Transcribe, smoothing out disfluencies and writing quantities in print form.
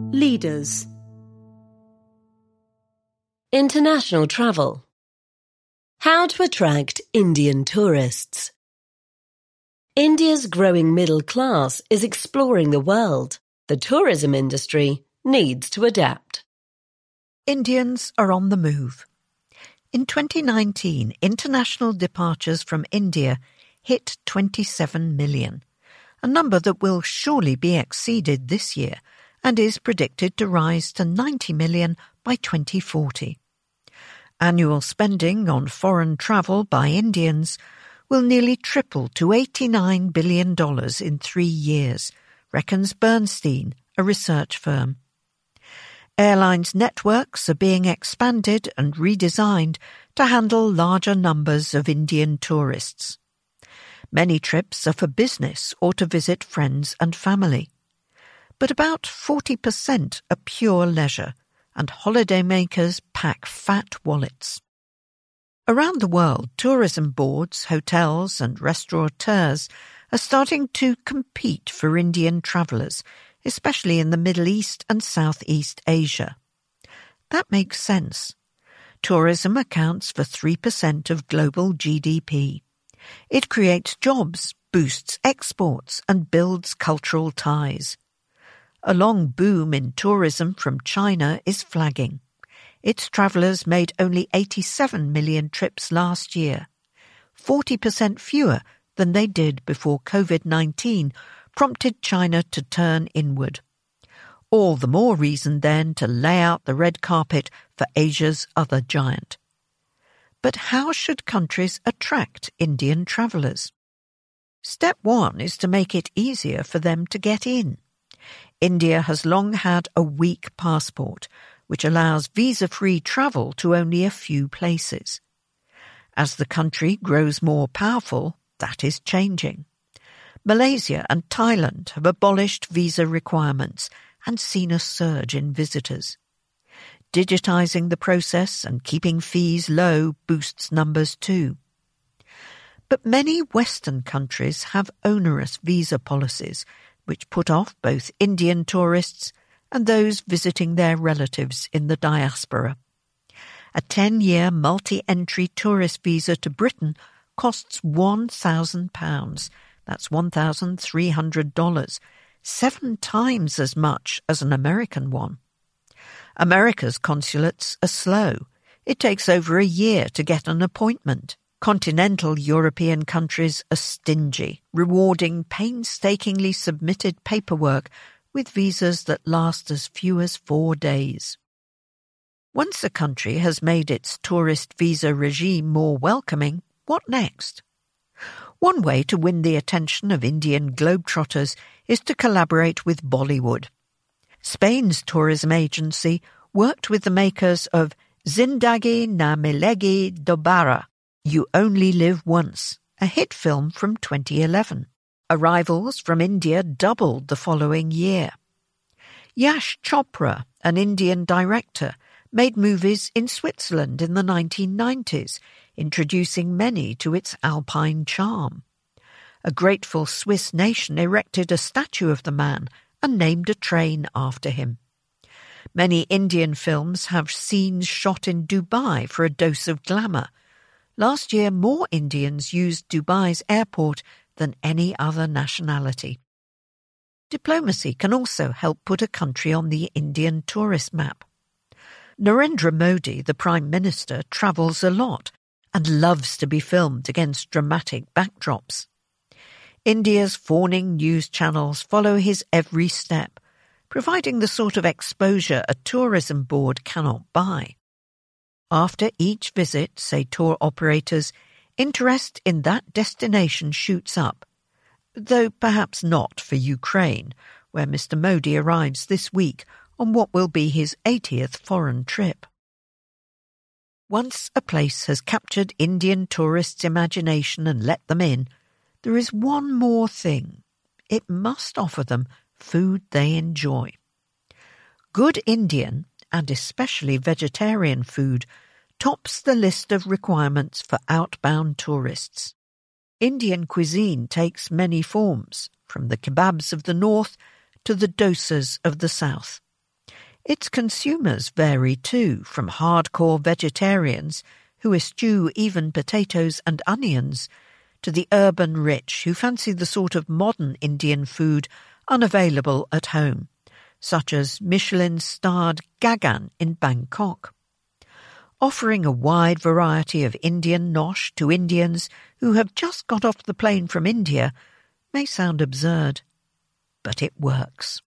Leaders. International travel. How to attract Indian tourists. India's growing middle class is exploring the world. The tourism industry needs to adapt. Indians are on the move. In 2019, international departures from India hit 27 million, a number that will surely be exceeded this year and is predicted to rise to 90 million by 2040. Annual spending on foreign travel by Indians will nearly triple to $89 billion in 3 years, reckons Bernstein, a research firm. Airlines' networks are being expanded and redesigned to handle larger numbers of Indian tourists. Many trips are for business or to visit friends and family. But about 40% are pure leisure, and holidaymakers pack fat wallets. Around the world, tourism boards, hotels and restaurateurs are starting to compete for Indian travellers, especially in the Middle East and Southeast Asia. That makes sense. Tourism accounts for 3% of global GDP. It creates jobs, boosts exports and builds cultural ties. A long boom in tourism from China is flagging. Its travellers made only 87 million trips last year, 40% fewer than they did before COVID-19 prompted China to turn inward. All the more reason then to lay out the red carpet for Asia's other giant. But how should countries attract Indian travellers? Step 1 is to make it easier for them to get in. India has long had a weak passport, which allows visa-free travel to only a few places. As the country grows more powerful, that is changing. Malaysia and Thailand have abolished visa requirements and seen a surge in visitors. Digitising the process and keeping fees low boosts numbers too. But many Western countries have onerous visa policies which put off both Indian tourists and those visiting their relatives in the diaspora. A 10-year multi-entry tourist visa to Britain costs £1,000. That's $1,300, 7 times as much as an American one. America's consulates are slow. It takes over a year to get an appointment. Continental European countries are stingy, rewarding painstakingly submitted paperwork with visas that last as few as 4 days. Once a country has made its tourist visa regime more welcoming, what next? One way to win the attention of Indian globetrotters is to collaborate with Bollywood. Spain's tourism agency worked with the makers of Zindagi Na Milegi Dobara, You Only Live Once, a hit film from 2011. Arrivals from India doubled the following year. Yash Chopra, an Indian director, made movies in Switzerland in the 1990s, introducing many to its alpine charm. A grateful Swiss nation erected a statue of the man and named a train after him. Many Indian films have scenes shot in Dubai for a dose of glamour. Last year, more Indians used Dubai's airport than any other nationality. Diplomacy can also help put a country on the Indian tourist map. Narendra Modi, the Prime Minister, travels a lot and loves to be filmed against dramatic backdrops. India's fawning news channels follow his every step, providing the sort of exposure a tourism board cannot buy. After each visit, say tour operators, interest in that destination shoots up, though perhaps not for Ukraine, where Mr. Modi arrives this week on what will be his 80th foreign trip. Once a place has captured Indian tourists' imagination and let them in, there is one more thing. It must offer them food they enjoy. Good Indian, and especially vegetarian food, tops the list of requirements for outbound tourists. Indian cuisine takes many forms, from the kebabs of the north to the dosas of the south. Its consumers vary too, from hardcore vegetarians who eschew even potatoes and onions, to the urban rich who fancy the sort of modern Indian food unavailable at home, such as Michelin-starred Gagan in Bangkok. Offering a wide variety of Indian nosh to Indians who have just got off the plane from India may sound absurd, but it works.